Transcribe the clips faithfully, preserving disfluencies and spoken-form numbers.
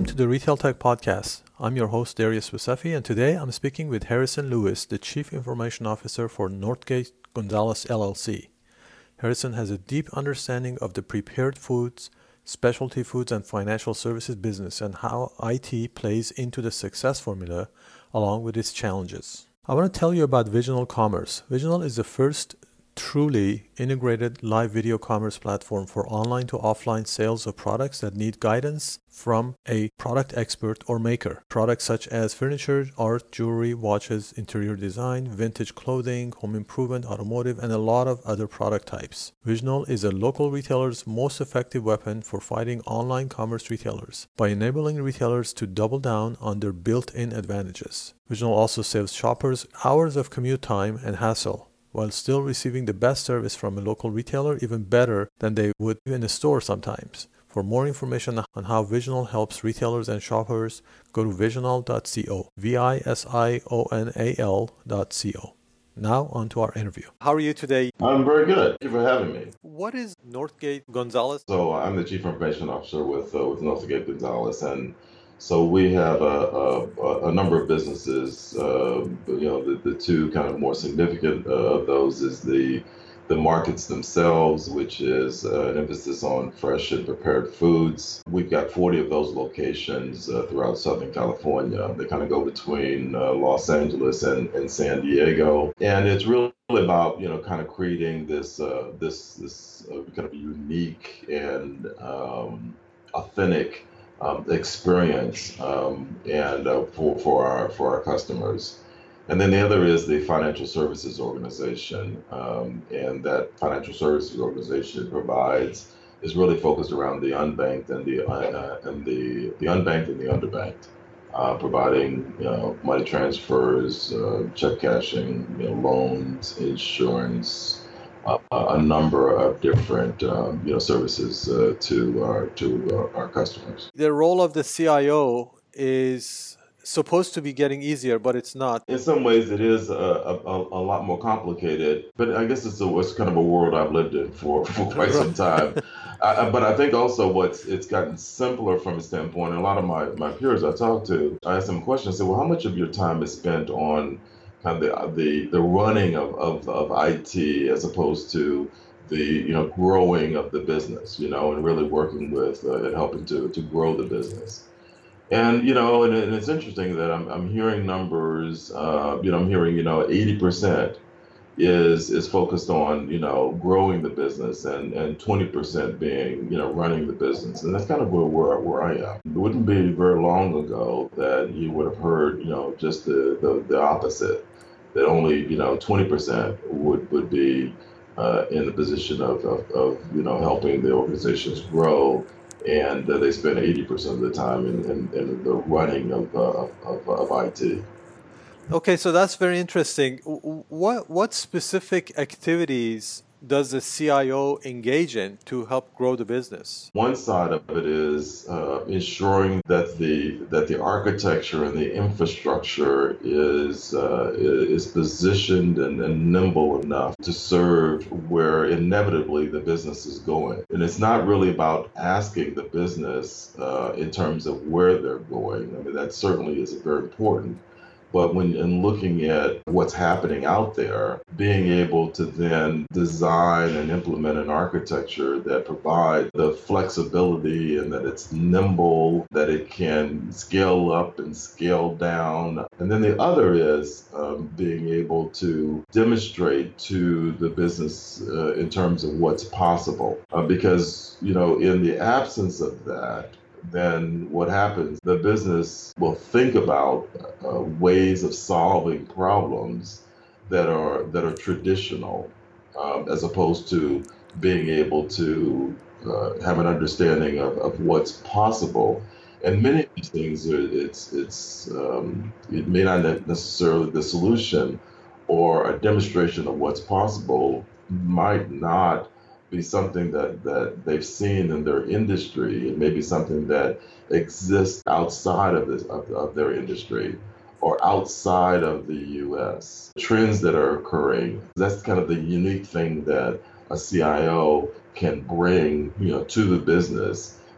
Welcome to the Retail Tech Podcast. I'm your host, Darius Wasafi, and today I'm speaking with Harrison Lewis, the Chief Information Officer for Northgate Gonzalez L L C. Harrison has a deep understanding of the prepared foods, specialty foods, and financial services business and how I T plays into the success formula along with its challenges. I want to tell you about Visional Commerce. Visional is the first truly integrated live video commerce platform for online to offline sales of products that need guidance from a product expert or maker. Products such as furniture, art, jewelry, watches, interior design, vintage clothing, home improvement, automotive, and a lot of other product types. Visional is a local retailer's most effective weapon for fighting online commerce retailers by enabling retailers to double down on their built-in advantages. Visional also saves shoppers hours of commute time and hassle, while still receiving the best service from a local retailer, even better than they would in a store sometimes. For more information on how Visional helps retailers and shoppers, go to visional dot co, V I S I O N A L dot co. Now, on to our interview. How are you today? I'm very good. Thank you for having me. What is Northgate Gonzalez? So I'm the Chief Information Officer with uh, with Northgate Gonzalez, and so we have a, a, a number of businesses. Uh, you know, the, the two kind of more significant uh, of those is the the markets themselves, which is uh, an emphasis on fresh and prepared foods. We've got forty of those locations uh, throughout Southern California. They kind of go between uh, Los Angeles and, and San Diego, and it's really about you know kind of creating this uh, this this uh, kind of unique and um, authentic Um, experience um, and uh, for for our for our customers. And then the other is the financial services organization, um, and that financial services organization provides is really focused around the unbanked and the uh, and the the unbanked and the underbanked, uh, providing you know money transfers, uh, check cashing, you know, loans, insurance. Uh, a number of different um, you know services uh, to our to our, our customers. The role of the C I O is supposed to be getting easier, but it's not. In some ways, it is a, a, a lot more complicated, but I guess it's, a, it's kind of a world I've lived in for, for quite some time. I, but I think also what's it's gotten simpler from a standpoint. And a lot of my, my peers I talk to, I ask them questions. I say, well, how much of your time is spent on kind of the the, the running of, of, of I T as opposed to the you know growing of the business, you know, and really working with uh, and helping to to grow the business. And you know, and, and it's interesting that I'm I'm hearing numbers. Uh, you know, I'm hearing you know eighty percent is is focused on you know growing the business, and and twenty percent being you know running the business, and that's kind of where where, where I am. It wouldn't be very long ago that you would have heard you know just the the, the opposite. That only you know twenty percent would would be uh, in the position of, of, of you know helping the organizations grow, and uh, they spend eighty percent of the time in, in, in the running of, uh, of of I T. Okay, so that's very interesting. What what specific activities does the C I O engage in to help grow the business? One side of it is uh, ensuring that the that the architecture and the infrastructure is uh, is positioned and, and nimble enough to serve where inevitably the business is going. And it's not really about asking the business uh, in terms of where they're going. I mean, that certainly is very important. But when in looking at what's happening out there, being able to then design and implement an architecture that provides the flexibility and that it's nimble, that it can scale up and scale down. And then the other is um, being able to demonstrate to the business uh, in terms of what's possible. Uh, because, you know, in the absence of that, then what happens, the business will think about uh, ways of solving problems that are that are traditional, um, as opposed to being able to uh, have an understanding of, of what's possible. And many of these things, are, it's it's um, it may not necessarily the solution, or a demonstration of what's possible might not be something that, that they've seen in their industry. It may be something that exists outside of this of, of their industry or outside of the U S. Trends that are occurring, that's kind of the unique thing that a C I O can bring, you know, to the business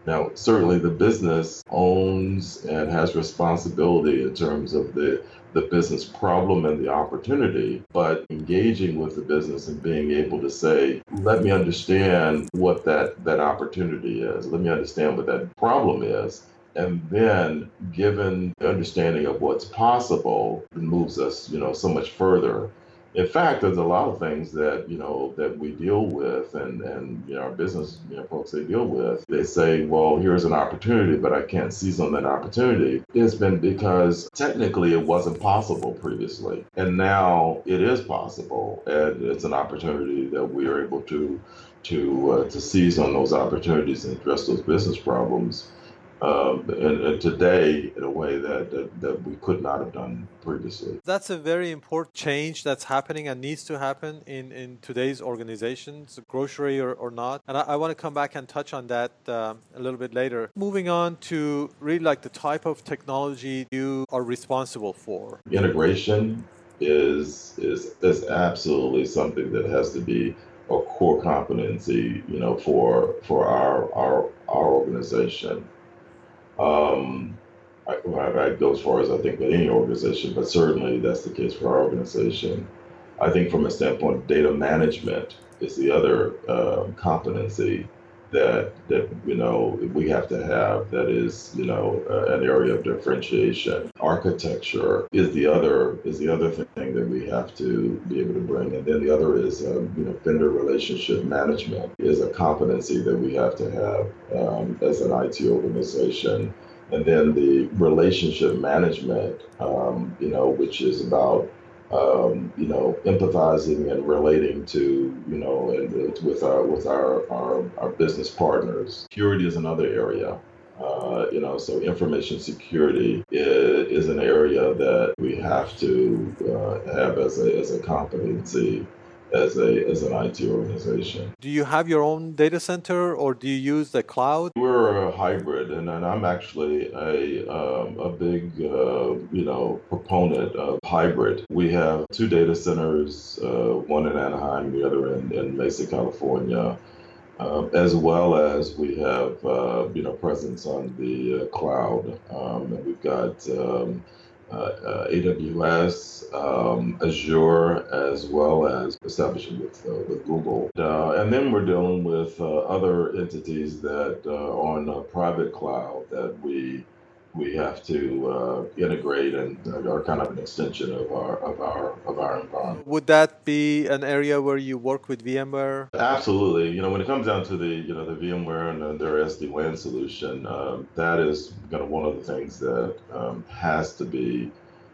Now, certainly the business owns and has responsibility in terms of the, the business problem and the opportunity, but engaging with the business and being able to say, let me understand what that, that opportunity is. Let me understand what that problem is. And then given the understanding of what's possible, it moves us, you know, so much further. In fact, there's a lot of things that, you know, that we deal with and, and you know, our business, you know, folks they deal with. They say, well, here's an opportunity, but I can't seize on that opportunity. It's been because technically it wasn't possible previously. And now it is possible. And it's an opportunity that we are able to to uh, to seize on those opportunities and address those business problems. Um, and, and today in a way that, that, that we could not have done previously. That's a very important change that's happening and needs to happen in, in today's organizations, grocery or, or not. And I, I want to come back and touch on that um, a little bit later. Moving on to really like the type of technology you are responsible for. Integration is is is absolutely something that has to be a core competency, you know, for for our our our organization. Um, I, I'd go as far as I think with any organization, but certainly that's the case for our organization. I think from a standpoint of data management is the other uh, competency that that you know we have to have. That is you know uh, an area of differentiation. Architecture is the other is the other thing that we have to be able to bring, and then the other is uh, you know vendor relationship management is a competency that we have to have um, as an I T organization. And then the relationship management, um, you know, which is about um, you know, empathizing and relating to, you know, and, and with our with our, our our business partners. Security is another area. Uh, you know, so information security is, is an area that we have to uh, have as a as a competency as a as an I T organization. Do you have your own data center or do you use the cloud? We're a hybrid, and, and I'm actually a um, a big uh, you know proponent of hybrid. We have two data centers, uh, one in Anaheim, the other in, in Mesa, California. Um, as well as we have uh, you know presence on the uh, cloud, um, and we've got um, uh, uh, A W S, um, Azure, as well as establishing with uh, with Google, uh, and then we're dealing with uh, other entities that uh, are on a private cloud that we we have to uh, integrate and are kind of an extension of our of our of our environment. Would that be an area where you work with VMware? Absolutely. You know, when it comes down to the you know the VMware and their S D WAN solution, um, that is kind of one of the things that um, has to be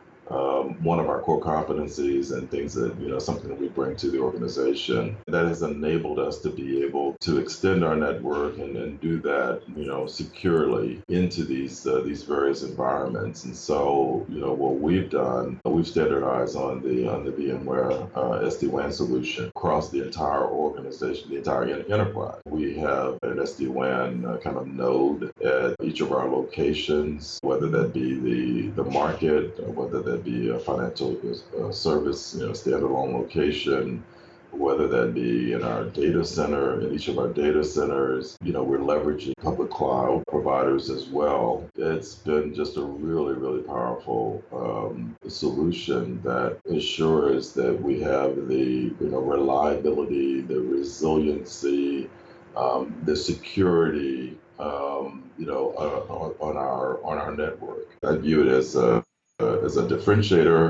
um, one of our core competencies and things that, you know, something that we bring to the organization that has enabled us to be able to extend our network and, and do that, you know, securely into these uh, these various environments. And so, you know, what we've done, we've standardized on the on the VMware uh, S D WAN solution across the entire organization, the entire enterprise. We have an S D WAN uh, kind of node at each of our locations, whether that be the, the market, or whether that be a financial uh, service, you know, standalone location, whether that be in our data center, in each of our data centers. You know, we're leveraging public cloud providers as well. It's been just a really, really powerful um, solution that ensures that we have the, you know, reliability, the resiliency, um, the security, um, you know, on, on our on our network. I view it as a Uh, as a differentiator,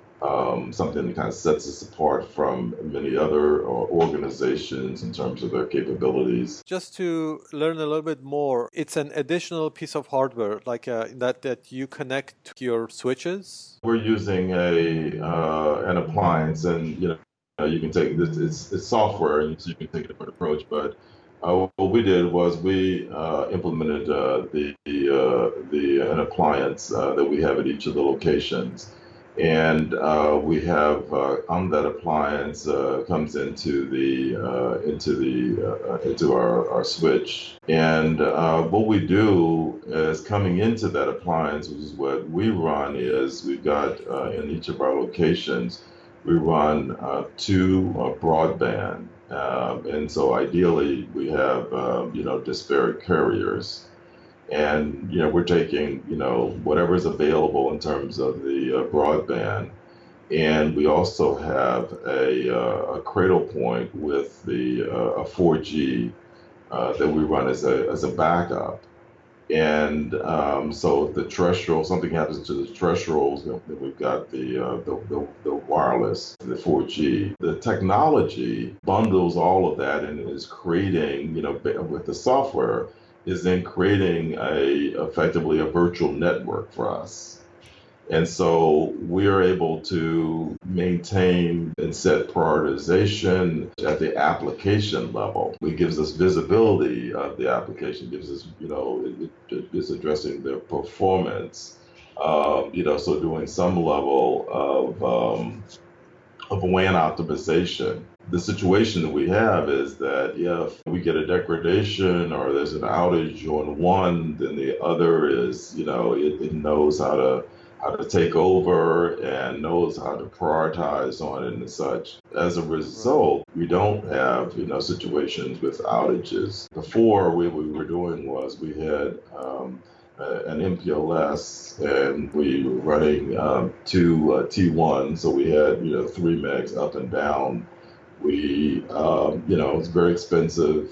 um, something that kind of sets us apart from many other uh, organizations in terms of their capabilities. Just to learn a little bit more, it's an additional piece of hardware, like uh, that that you connect to your switches. We're using a uh, an appliance, and you know you can take this. It's, it's software, and so you can take a different approach, but. Uh, what we did was we uh, implemented uh, the uh, the an appliance uh, that we have at each of the locations, and uh, we have uh, on that appliance uh, comes into the uh, into the uh, into our, our switch, and uh, what we do is coming into that appliance, which is what we run, is we've got uh, in each of our locations we run uh, two uh, broadband. Um, and so ideally we have, um, you know, disparate carriers And, you know, we're taking, you know, whatever is available in terms of the uh, broadband. And we also have a, uh, a cradle point with the uh, a four G uh, that we run as a, as a backup. And um, so the terrestrial, something happens to the terrestrials, then we've got the, uh, the, the the wireless, the four G. The technology bundles all of that and is creating, you know, with the software, is then creating a effectively a virtual network for us. And so we are able to maintain and set prioritization at the application level. It gives us visibility of the application, gives us, you know, it, it is addressing their performance, uh, you know, so doing some level of, um, of W A N optimization. The situation that we have is that if we get a degradation or there's an outage on one, then the other is, you know, it, it knows how to how to take over and knows how to prioritize on it and such. As a result, we don't have, you know, situations with outages. Before, what we were doing was we had um, uh, an M P L S and we were running um, two uh, T one, so we had, you know, three megs up and down. We, um, you know, it's very expensive.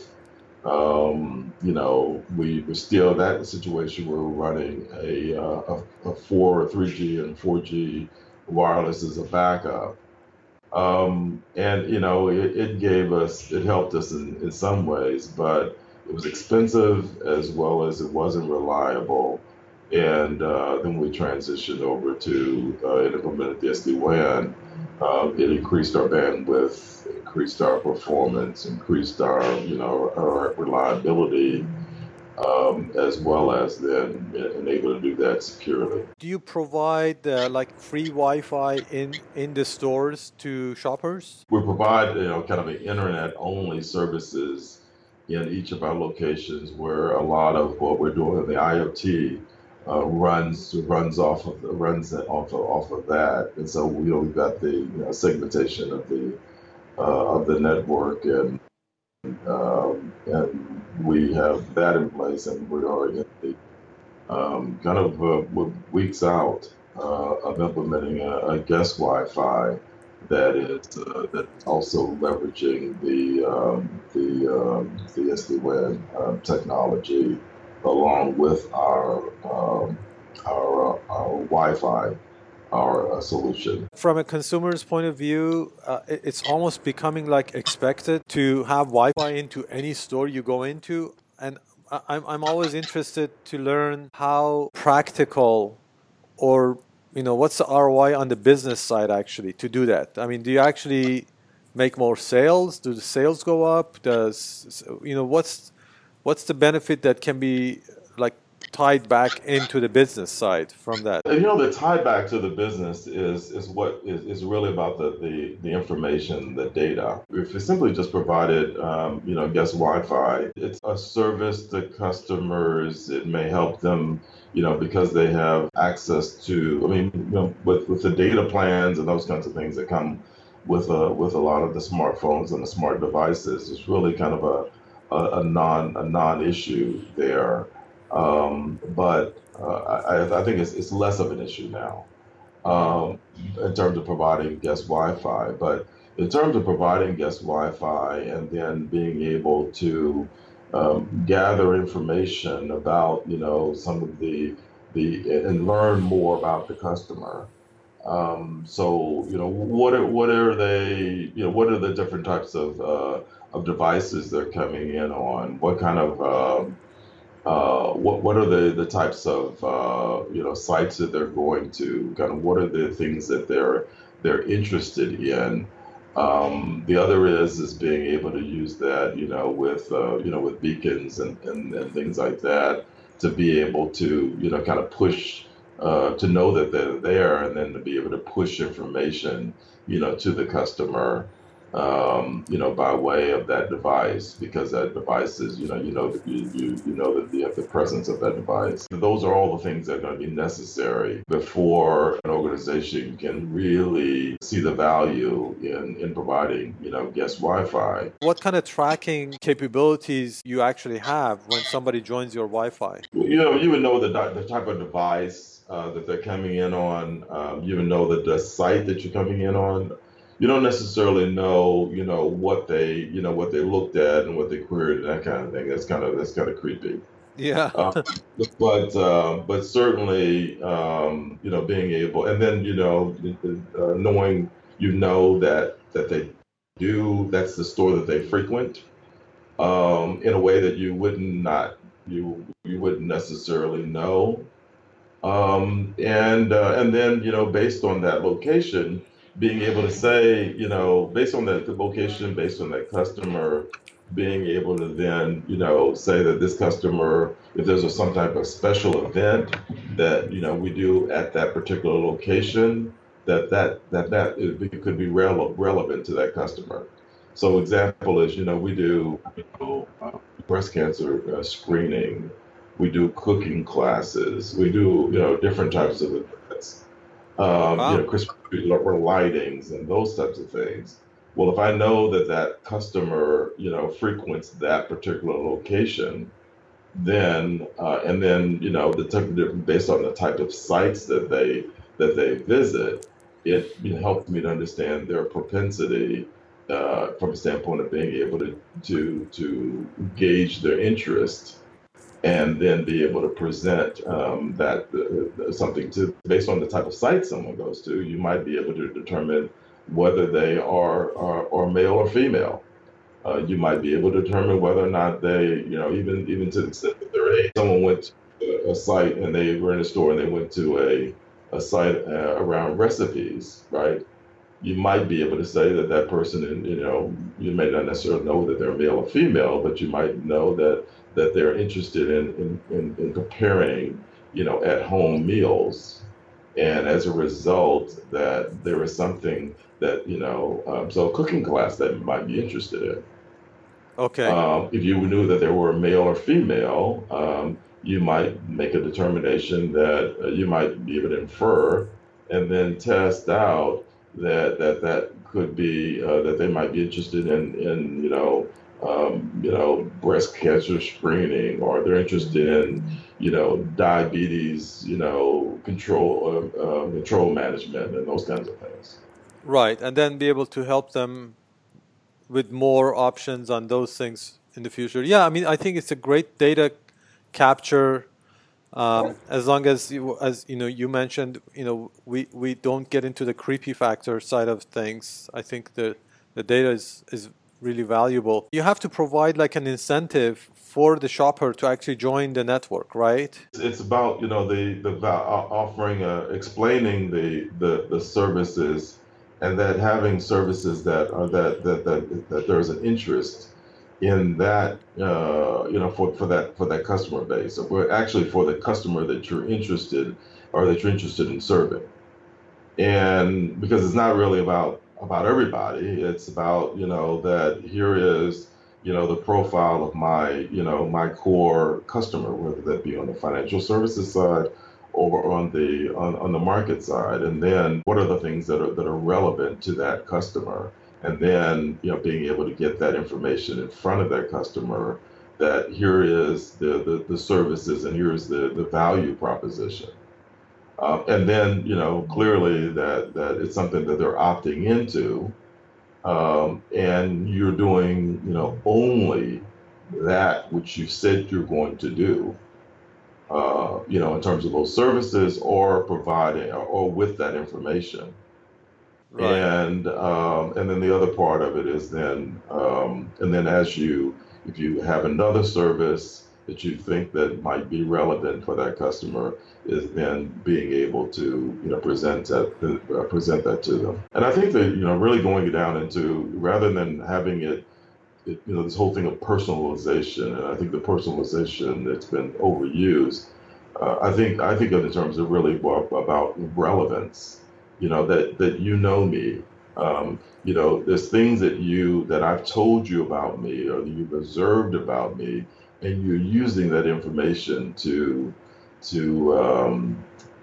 Um, you know, we were still that situation where we're running a, uh, a, a four, three G and four G wireless as a backup. Um, and, you know, it, it gave us, it helped us in, in some ways, but it was expensive as well as it wasn't reliable. And uh, then we transitioned over to uh, and implemented the S D WAN. Uh, it increased our bandwidth, increased our performance, increased our, you know, our reliability, um, as well as then being able to do that securely. Do you provide uh, like free Wi-Fi in, in the stores to shoppers? We provide, you know, kind of an internet-only services in each of our locations where a lot of what we're doing in the IoT Uh, runs runs off of runs off of, off of that, and so you know we've got the, you know, segmentation of the uh, of the network, and um, and we have that in place, and we are in the um, kind of uh, we're weeks out uh, of implementing a, a guest Wi-Fi that is uh, that's also leveraging the um, the um, the S D WAN uh, technology, along with our um, our, uh, our Wi-Fi, our uh, solution. From a consumer's point of view, uh, it's almost becoming like expected to have Wi-Fi into any store you go into, and I'm I'm always interested to learn how practical, or you know, what's the R O I on the business side actually to do that. I mean, do you actually make more sales? Do the sales go up? Does, you know, what's What's the benefit that can be like tied back into the business side from that? And, you know, the tie back to the business is is what is, is really about the, the the information, the data. If you simply just provided, um, you know, guest Wi-Fi, it's a service to customers. It may help them, you know, because they have access to. I mean, you know, with with the data plans and those kinds of things that come with a with a lot of the smartphones and the smart devices, it's really kind of a A, a non a non-issue there, um, but uh, I, I think it's it's less of an issue now um, in terms of providing guest Wi-Fi. But in terms of providing guest Wi-Fi and then being able to um, gather information about, you know, some of the the and learn more about the customer. Um, so, you know, what are what are they? You know, what are the different types of uh, of devices they're coming in on? What kind of uh, uh, what what are the, the types of uh, you know sites that they're going to? Kind of what are the things that they're they're interested in? Um, the other is is being able to use that, you know, with uh, you know with beacons and, and, and things like that, to be able to, you know, kind of push. Uh, to know that they're there, and then to be able to push information, you know, to the customer. um, you know, by way of that device, because that device is, you know, you know, that you, you, you know that the, the presence of that device. Those are all the things that are going to be necessary before an organization can really see the value in, in providing, you know, guest Wi-Fi. What kind of tracking capabilities you actually have when somebody joins your Wi-Fi? You know, you would know the, the type of device uh, that they're coming in on. Um, you would know the, the site that you're coming in on. You don't necessarily know, you know, what they, you know, what they looked at and what they queried and that kind of thing. That's kind of that's kind of creepy. Yeah. Uh, but uh, but certainly, um, you know, being able, and then you know, uh, knowing, you know, that that they do, that's the store that they frequent, um, in a way that you wouldn't not you you wouldn't necessarily know. Um, and uh, and then, you know, based on that location, being able to say, you know, based on that location, based on that customer, being able to then, you know, say that this customer, if there's a, some type of special event that, you know, we do at that particular location, that that that that it could be rele- relevant to that customer. So example is, you know, we do, you know, uh, breast cancer uh, screening, we do cooking classes, we do, you know, different types of events, um, you Wow. know, Christmas tree lightings and those types of things. Well, if I know that that customer, you know, frequents that particular location, then uh, and then, you know, the type of different, based on the type of sites that they that they visit, it, you know, helps me to understand their propensity uh, from a standpoint of being able to to to gauge their interest, and then be able to present um, that uh, something to, based on the type of site someone goes to. You might be able to determine whether they are are, are male or female. Uh, you might be able to determine whether or not they, you know, even even to the extent that they're age. Someone went to a site and they were in a store and they went to a a site uh, around recipes, right? You might be able to say that that person, you know, you may not necessarily know that they're male or female, but you might know that that they're interested in in, in, in preparing, you know, at home meals, and as a result, that there is something that, you know, um, so a cooking class that you might be interested in. Okay. Um, if you knew that they were male or female, um, you might make a determination that uh, you might be able to infer, and then test out that that that could be uh, that they might be interested in in you know um, you know breast cancer screening, or they're interested in, you know, diabetes, you know, control uh, uh, control management and those kinds of things. Right. And then be able to help them with more options on those things in the future. Yeah, I mean, I think it's a great data capture. Um, as long as you, as you know, you mentioned, you know, we, we don't get into the creepy factor side of things. I think the the data is is really valuable. You have to provide like an incentive for the shopper to actually join the network, right? It's about, you know, the the val- offering, uh, explaining the, the the services, and that having services that are that that that, that there's an interest in that, uh, you know, for, for that for that customer base. So we're actually for the customer that you're interested, or that you're interested in serving. And because it's not really about about everybody, it's about, you know, that here is, you know, the profile of my, you know, my core customer, whether that be on the financial services side or on the on, on the market side. And then what are the things that are that are relevant to that customer, and then, you know, being able to get that information in front of that customer, that here is the the, the services, and here's the the value proposition. Um, and then, you know, clearly that, that it's something that they're opting into, um, and you're doing, you know, only that which you said you're going to do, uh, you know, in terms of those services, or providing, or, or with that information. Right. And um, and then the other part of it is then, um, and then as you, if you have another service that you think that might be relevant for that customer, is then being able to, you know, present that uh, present that to them. And I think that, you know, really going down into, rather than having it, it, you know, this whole thing of personalization, and I think the personalization that's been overused. Uh, I think I think of it in terms of really, well, about relevance. You know, that that you know me, Um, you know, there's things that you that I've told you about me or that you've observed about me, and you're using that information to to um,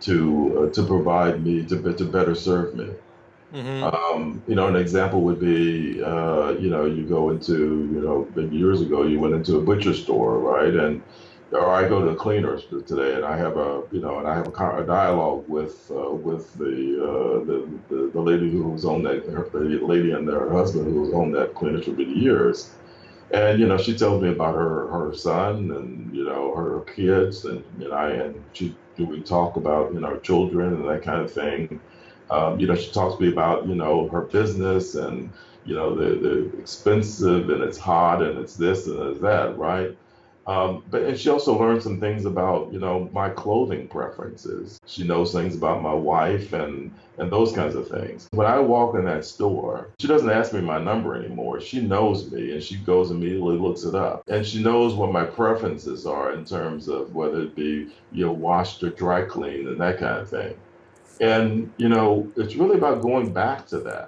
to uh, to provide me to to better serve me. Mm-hmm. Um, you know, an example would be, uh, you know, you go into, you know, maybe years ago, you went into a butcher store, right? And or I go to the cleaners today, and I have a, you know, and I have a, co- a dialogue with uh, with the, uh, the the the lady who was on that, her, the lady and her husband who was on that cleaners for many years. And you know, she tells me about her her son and you know her kids, and you know, I and she we talk about you know children and that kind of thing. Um, you know, she talks to me about you know her business and you know the the expensive and it's hot and it's this and it's that, right? Um, but and she also learned some things about you know my clothing preferences. She knows things about my wife and and those kinds of things. When I walk in that store, she doesn't ask me my number anymore. She knows me and she goes immediately looks it up. And she knows what my preferences are in terms of whether it be, you know, washed or dry cleaned and that kind of thing. And, you know, it's really about going back to that,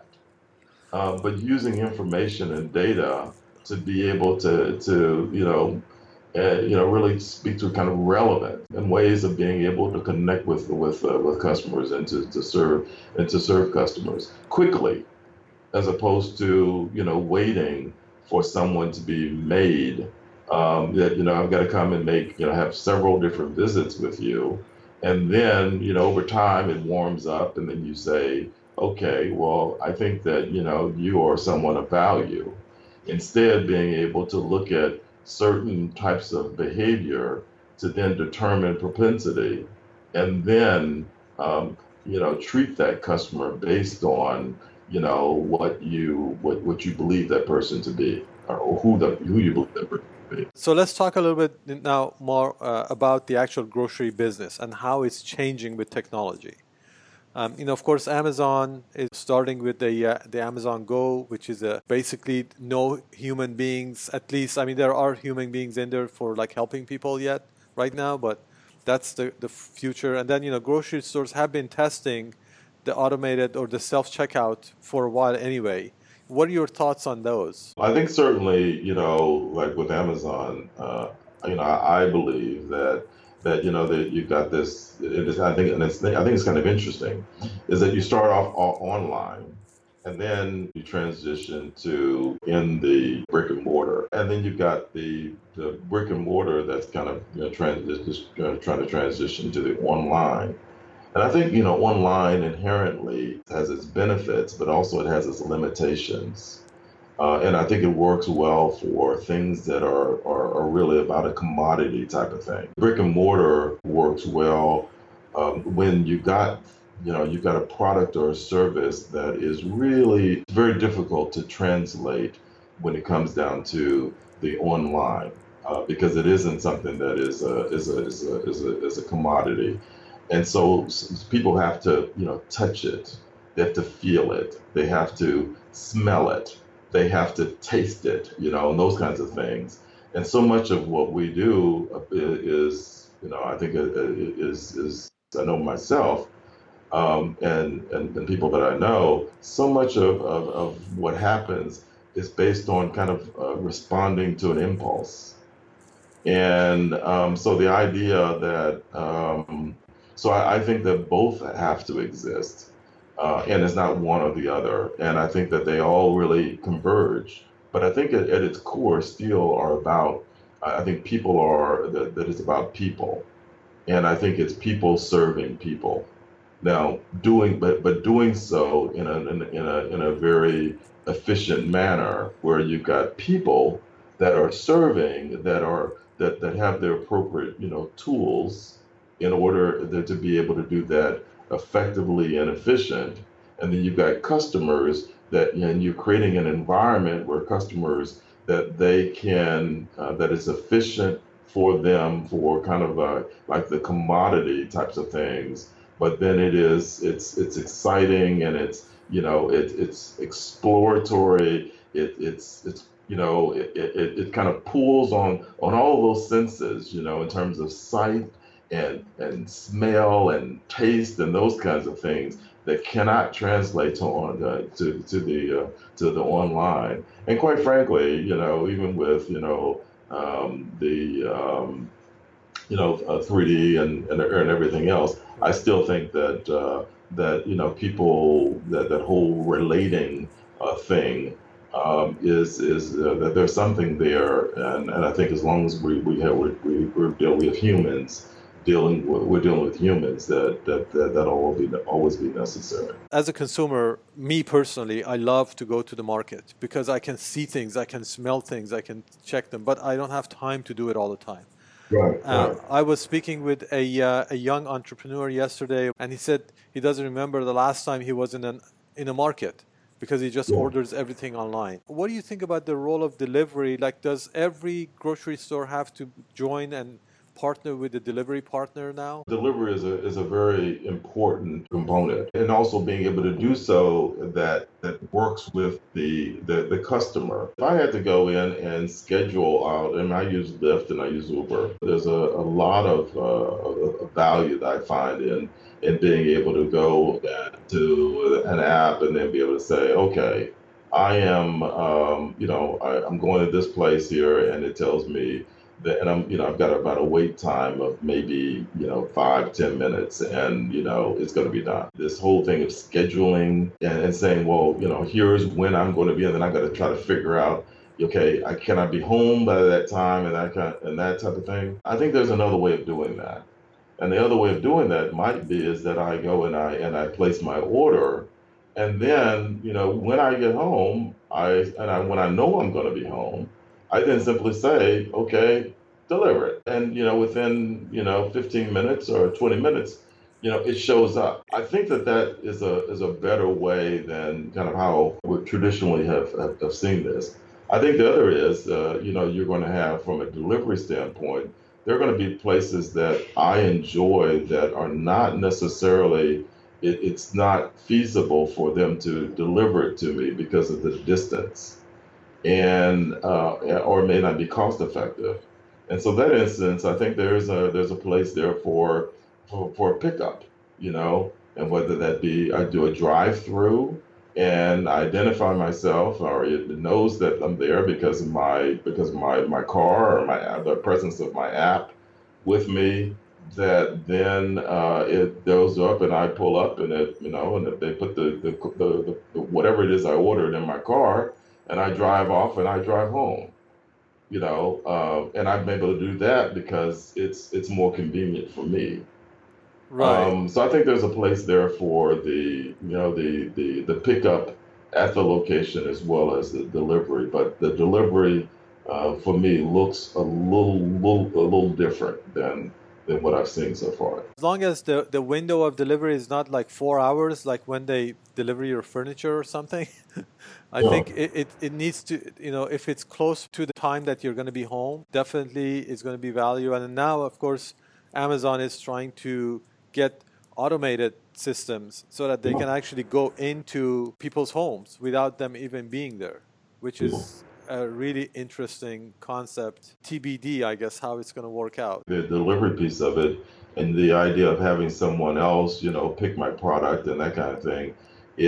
uh, but using information and data to be able to, to you know, uh, you know, really speak to kind of relevant and ways of being able to connect with with uh, with customers and to, to serve and to serve customers quickly, as opposed to you know waiting for someone to be made. Um, that you know I've got to come and make you know have several different visits with you, and then you know over time it warms up, and then you say, okay, well I think that you know you are someone of value. Instead, being able to look at certain types of behavior to then determine propensity, and then um, you know treat that customer based on you know what you what what you believe that person to be or who the who you believe that person to be. So let's talk a little bit now more uh, about the actual grocery business and how it's changing with technology. Um, you know, of course, Amazon is starting with the uh, the Amazon Go, which is a basically no human beings. At least, I mean, there are human beings in there for like helping people yet right now, but that's the the future. And then you know, grocery stores have been testing the automated or the self checkout for a while anyway. What are your thoughts on those? I think certainly you know like with Amazon, uh, you know I, I believe that that you know that you've got this. It is, I think and it's I think it's kind of interesting is that you start off o- online and then you transition to in the brick and mortar, and then you've got the the brick and mortar that's kind of you know, trans- just, uh, trying to transition to the online. And I think, you know, online inherently has its benefits, but also it has its limitations. Uh, and I think it works well for things that are, are, are really about a commodity type of thing. Brick and mortar works well um, when you got, you know, you've got a product or a service that is really very difficult to translate when it comes down to the online, uh, because it isn't something that is a, is a, is a, is a, is a commodity. And so s- people have to, you know, touch it. They have to feel it. They have to smell it. They have to taste it, you know, and those kinds of things. And so much of what we do uh, i- is, you know, I think it- it is, is I know myself um, and, and and people that I know, so much of, of, of what happens is based on kind of uh, responding to an impulse. And um, so the idea that, um, so I, I think that both have to exist, uh, and it's not one or the other. And I think that they all really converge. But I think at, at its core, still are about, I I think people are, that, that it's about people. And I think it's people serving people. Now, doing, but but doing so in a in a in a, in a very efficient manner, where you've got people that are serving, that are that that have the appropriate you know tools in order that, to be able to do that effectively and efficient, and then you've got customers that and you're creating an environment where customers that they can uh, that is efficient for them for kind of uh, like the commodity types of things, but then it is it's it's exciting and it's you know it, it's exploratory. It, it's it's you know it, it, it kind of pulls on on all of those senses, you know in terms of sight and and smell and taste and those kinds of things. that cannot translate to on uh, to to the uh, to the online. And quite frankly, you know, even with you know um, the um, you know uh, three D and, and and everything else, I Right. still think that uh, that you know people that that whole relating uh, thing um, is is uh, that there's something there, and, and I think as long as we we have we, we we're dealing with humans, dealing with, we're dealing with humans that that that that'll always be always be necessary. As a consumer, me personally, I love to go to the market because I can see things, I can smell things, I can check them, but I don't have time to do it all the time. Right, Uh, right. I was speaking with a uh, a young entrepreneur yesterday, and he said he doesn't remember the last time he was in an in a market because he just Yeah. orders everything online. What do you think about the role of delivery? Like, does every grocery store have to join and partner with the delivery partner now? Delivery is a is a very important component, and also being able to do so that that works with the the, the customer. If I had to go in and schedule out, and I use Lyft and I use Uber, there's a, a lot of uh, value that I find in in being able to go to an app and then be able to say, okay, I am, um, you know, I, I'm going to this place here, and it tells me that, and I'm, you know, I've got about a wait time of maybe, you know, five, ten minutes, and, you know, it's going to be done. This whole thing of scheduling and, and saying, well, you know, here's when I'm going to be, and then I got to try to figure out, okay, I can I be home by that time and that kind and that type of thing. I think there's another way of doing that. And the other way of doing that might be is that I go and I and I place my order, and then, you know, when I get home, I and I when I know I'm going to be home, I then simply say, okay, deliver it. And, you know, within, you know, fifteen minutes or twenty minutes, you know, it shows up. I think that that is a is a better way than kind of how we traditionally have, have, have seen this. I think the other is, uh, you know, you're going to have, from a delivery standpoint, there are going to be places that I enjoy that are not necessarily, it, it's not feasible for them to deliver it to me because of the distance, and uh, or it may not be cost effective. And so that instance, I think there's a there's a place there for for, for pickup, you know, and whether that be I do a drive through and I identify myself, or it knows that I'm there because of my because of my my car or my the presence of my app with me. That then uh, it goes up and I pull up, and it, you know, and they put the the, the the whatever it is I ordered in my car, and I drive off and I drive home, you know, uh, and I've been able to do that because it's it's more convenient for me. Right. Um, so I think there's a place there for the, you know, the the the pickup at the location as well as the delivery. But the delivery uh, for me looks a little, little a little different than than what I've seen so far. As long as the, the window of delivery is not like four hours, like when they deliver your furniture or something, I Yeah. think it, it, it needs to, you know, if it's close to the time that you're going to be home, definitely it's going to be value. And now, of course, Amazon is trying to get automated systems so that they can actually go into people's homes without them even being there, which is a really interesting concept. T B D, I guess, how it's going to work out. The delivery piece of it, and the idea of having someone else, you know, pick my product and that kind of thing,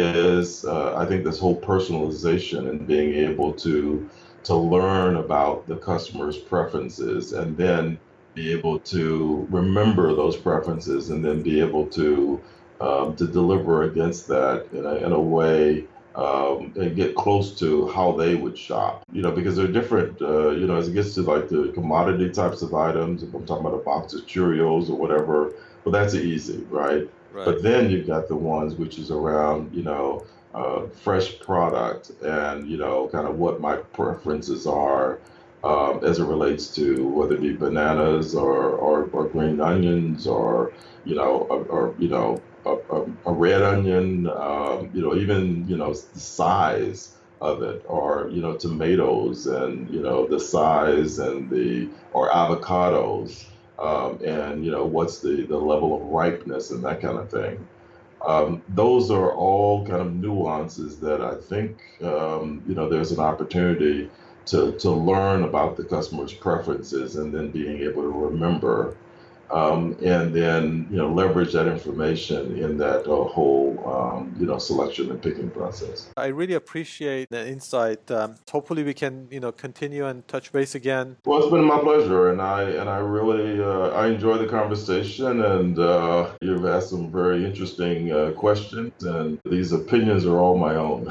is uh, I think this whole personalization and being able to to learn about the customer's preferences, and then be able to remember those preferences, and then be able to um, to deliver against that in a, in a way, um, and get close to how they would shop. You know, because they're different. Uh, you know, as it gets to like the commodity types of items, if I'm talking about a box of Cheerios or whatever, well, that's easy, right? Right. But then you've got the ones which is around, you know, uh, fresh product, and, you know, kind of what my preferences are, um, as it relates to whether it be bananas or, or, or green onions, or, you know, or, or you know, a, a, a red onion, um, you know, even, you know, the size of it, or, you know, tomatoes, and, you know, the size, and the, or avocados, um, and, you know, what's the, the level of ripeness and that kind of thing. Um, those are all kind of nuances that I think, um, you know, there's an opportunity to, to learn about the customer's preferences, and then being able to remember um, and then you know leverage that information in that uh, whole um, you know selection and picking process. I really appreciate the insight. Um, hopefully, we can you know continue and touch base again. Well, it's been my pleasure, and I and I really uh, I enjoy the conversation, and uh, you've asked some very interesting uh, questions, and these opinions are all my own.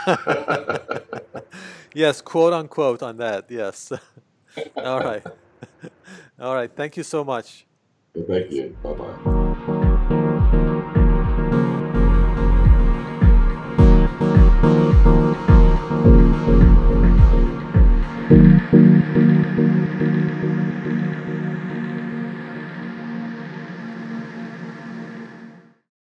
Yes, quote unquote on that. Yes. All right. All right. Thank you so much. Thank you. Bye bye.